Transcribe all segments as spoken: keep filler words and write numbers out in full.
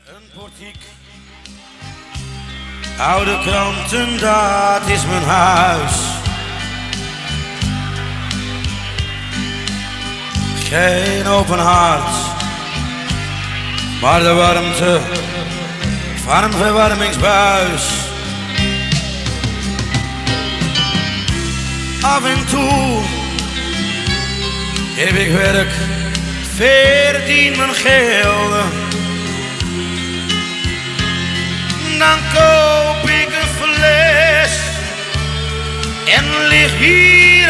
Een portiek, oude kranten, dat is mijn huis. Geen open hart, maar de warmte van een verwarmingsbuis. Af en toe heb ik werk, verdien mijn gelden. Dan koop ik een fles en lig hier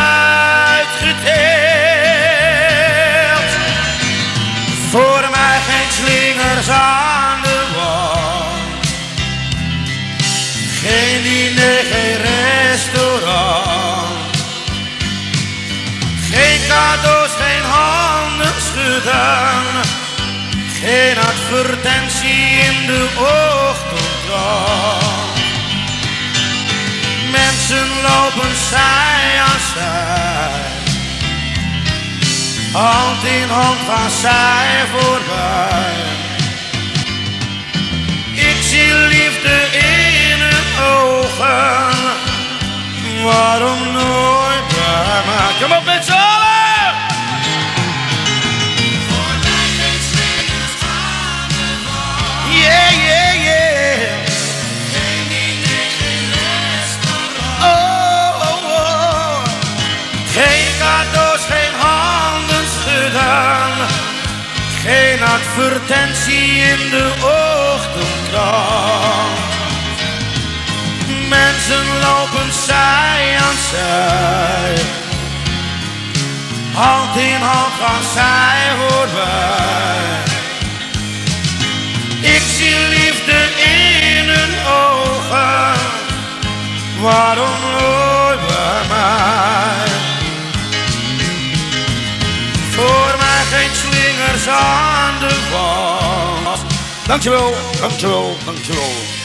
uitgeteld. Voor mij geen slingers aan de wand, geen diner, geen restaurant, geen cadeaus, geen handen schudden, geen advertentie in de ochtendkrant. Mensen lopen zij aan zij, hand in hand gaan zij voorbij. Ik zie liefde in hun ogen, waarom nooit bij mij? Kom op met z'n allen! Yeah, yeah, yeah. Geen diner, geen restaurant. Oh, oh, oh. Geen cadeaus, geen handen schudden, geen advertentie in de ochtendkrant. Mensen lopen zij aan zij, hand in hand gaan zij voorbij. Ik zie liefde in hun ogen, waarom nooit bij mij? Voor mij geen slingers aan de wand. Dankjewel, dankjewel, dankjewel.